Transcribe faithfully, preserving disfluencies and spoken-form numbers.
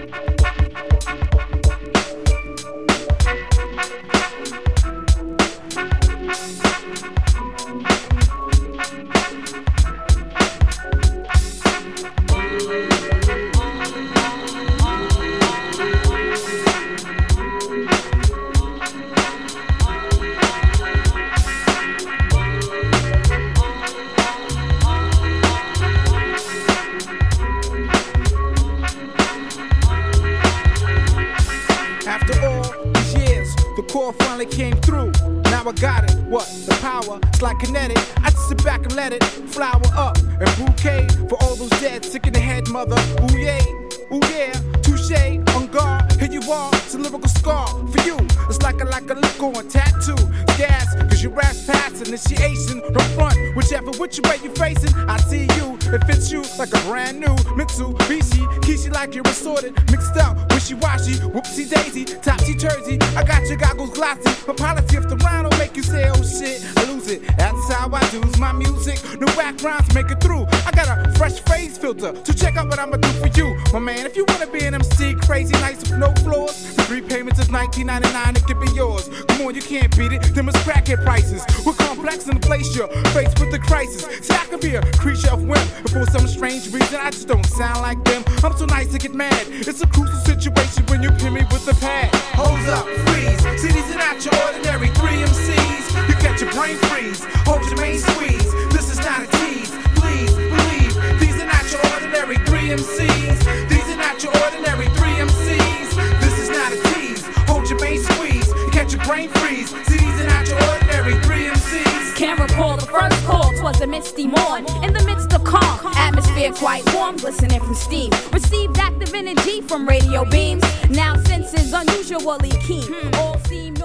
Finally came through. Now I got it. What? The power? It's like kinetic. I just sit back and let it flower up. And bouquet for all those dead, sick in the head, mother. Ooh yeah, ooh yeah. Touche, on guard. Here you are. It's a lyrical scar for you. It's like a like a look on tattoo. Gas, cause you rap's past initiation. Don't front, whichever which way you facing. I see you. It fits you like a brand new Mitsubishi. Kishi like you're assorted, mixed up, wishy-washy, whoopsie daisy, topsy-turvy. I got your goggles glossy, but policy if the rhyme don't make you say, oh shit, I lose it. That's how I do my music. No whack rhymes make it through. I got a fresh phrase filter to check out what I'ma do for you, my man. If you wanna be an M C, crazy nights with no flaws, the three payments is nineteen ninety-nine, it could be yours. Come on, you can't beat it. Them is crackhead prices. We're complex in the place you're faced with the crisis. See, I could be a creature of whim, but for some strange reason, I just don't sound like them. I'm so nice to get mad. It's a crucial situation when you pin me with the pad. Hold up, freeze. See, these are not your ordinary three M Cs. You get your brain freeze. Hold your main squeeze. This is not a tease. Please believe. These are not your ordinary three M Cs. These are not your ordinary three M Cs. This is not a tease. Hold your main squeeze. You catch your brain freeze. See, these are not your ordinary three M Cs. Can't recall the first call. 'Twas a misty morn. In the midst of calm, atmosphere quite warm, glistening from steam. Received active energy from radio beams. Now senses unusually keen. All seem